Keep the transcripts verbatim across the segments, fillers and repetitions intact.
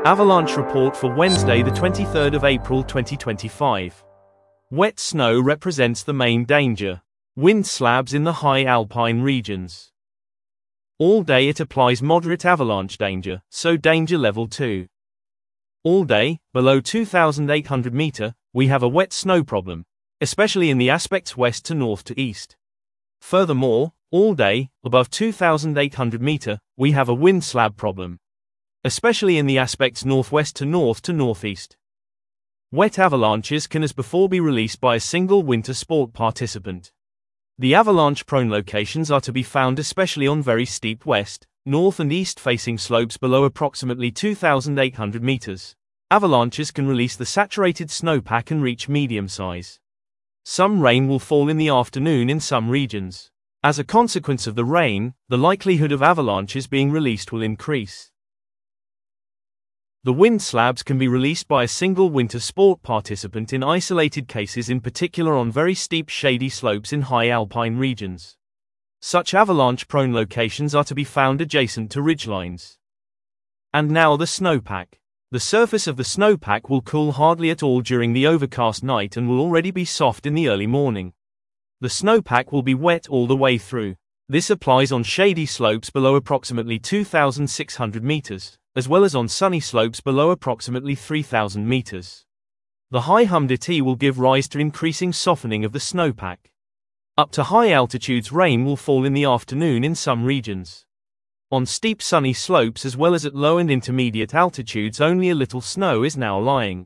Avalanche report for Wednesday, the twenty-third of April twenty twenty-five. Wet snow represents the main danger. Wind slabs in the high alpine regions. All day it applies moderate avalanche danger, so danger level two. All day, below two thousand eight hundred meters, we have a wet snow problem, especially in the aspects west to north to east. Furthermore, all day, above two thousand eight hundred meters, we have a wind slab problem, especially in the aspects northwest to north to northeast. Wet avalanches can as before be released by a single winter sport participant. The avalanche-prone locations are to be found especially on very steep west, north and east-facing slopes below approximately two thousand eight hundred meters. Avalanches can release the saturated snowpack and reach medium size. Some rain will fall in the afternoon in some regions. As a consequence of the rain, the likelihood of avalanches being released will increase. The wind slabs can be released by a single winter sport participant in isolated cases, in particular on very steep shady slopes in high alpine regions. Such avalanche-prone locations are to be found adjacent to ridgelines. And now the snowpack. The surface of the snowpack will cool hardly at all during the overcast night and will already be soft in the early morning. The snowpack will be wet all the way through. This applies on shady slopes below approximately two thousand six hundred meters, as well as on sunny slopes below approximately three thousand meters. The high humidity will give rise to increasing softening of the snowpack. Up to high altitudes, rain will fall in the afternoon in some regions. On steep sunny slopes as well as at low and intermediate altitudes, only a little snow is now lying.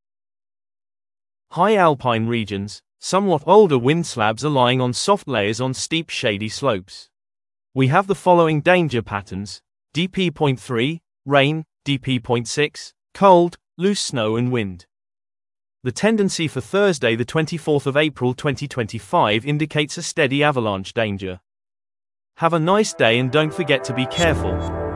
High alpine regions, somewhat older wind slabs are lying on soft layers on steep shady slopes. We have the following danger patterns: D P zero point three, rain, D P zero point six, cold, loose snow and wind. The tendency for Thursday, the twenty-fourth of April twenty twenty-five, indicates a steady avalanche danger. Have a nice day and don't forget to be careful.